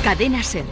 Cadena SER.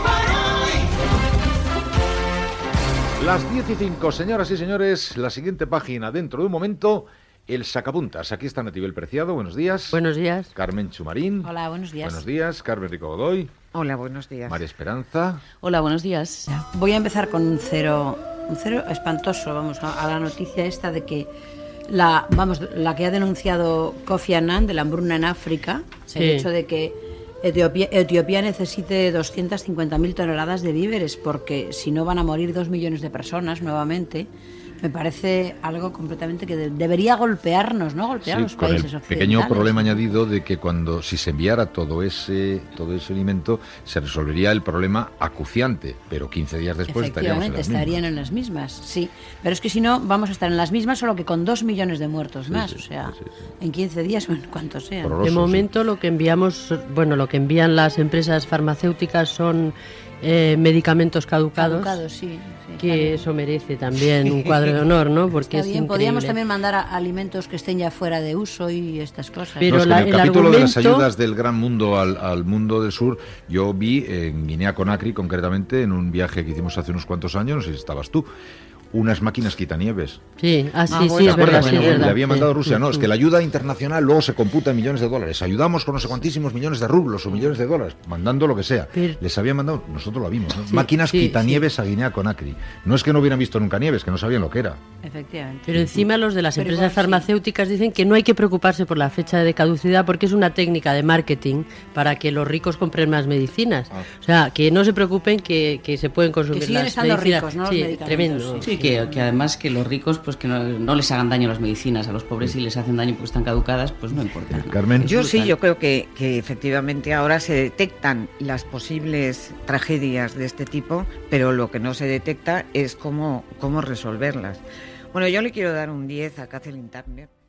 Las 10:05, señoras y señores, la siguiente página dentro de un momento, el sacapuntas. Aquí está Natibel Preciado, buenos días. Buenos días. Carmen Chumarín. Hola, buenos días. Buenos días, Carmen Rico Godoy. Hola, buenos días. María Esperanza. Hola, buenos días. Voy a empezar con un cero espantoso, vamos, a la noticia esta de que la que ha denunciado Kofi Annan de la hambruna en África, Sí. el hecho de que Etiopía necesite 250.000 toneladas de víveres, porque si no van a morir 2 millones de personas nuevamente. Me parece algo completamente que debería golpearnos, ¿no? Golpear a los con países el occidentales. pequeño problema añadido de que si se enviara todo ese alimento, se resolvería el problema acuciante, pero 15 días después Efectivamente, estarían en las mismas, sí. Pero es que si no, vamos a estar en las mismas, solo que con 2 millones de muertos más. Sí, o sea, sí. en 15 días, bueno, cuantos sean. Horroroso, De momento lo que envían las empresas farmacéuticas son medicamentos caducados, Sí, que eso merece también un cuadro de honor, ¿no? Porque está es bien, podríamos increíble. también mandar alimentos que estén ya fuera de uso y estas cosas. Pero No, es que en el el capítulo de las argumento- ayudas del gran mundo al mundo del sur, yo vi en Guinea-Conakry, concretamente, en un viaje que hicimos hace unos cuantos años, no sé si estabas tú, unas máquinas quitanieves. Sí, bueno, es ¿Te verdad, acuerdas? sí, es Le verdad. había mandado Rusia. No, es que la ayuda internacional luego se computa en millones de dólares. Ayudamos con no sé cuantísimos millones de rublos o millones de dólares, mandando lo que sea. Pero- Les habían mandado, nosotros lo vimos, ¿no? Sí, Máquinas sí, quitanieves a Guinea-Conakry. No es que no hubieran visto nunca nieves, que no sabían lo que era. Efectivamente. Pero encima los de las Pero empresas igual sí. farmacéuticas dicen que no hay que preocuparse por la fecha de caducidad porque es una técnica de marketing para que los ricos compren más medicinas. O sea, que no se preocupen que se pueden consumir Que siguen las estando medicinas. ricos, ¿no? Los Sí, medicamentos, tremendo. Sí, que además que los ricos pues que no les hagan daño las medicinas, a los pobres si les hacen daño porque están caducadas, pues no importa, ¿no? Carmen. Yo creo que efectivamente ahora se detectan las posibles tragedias de este tipo, pero lo que no se detecta es cómo resolverlas. Bueno, yo le quiero dar un 10 a Kathleen Turner.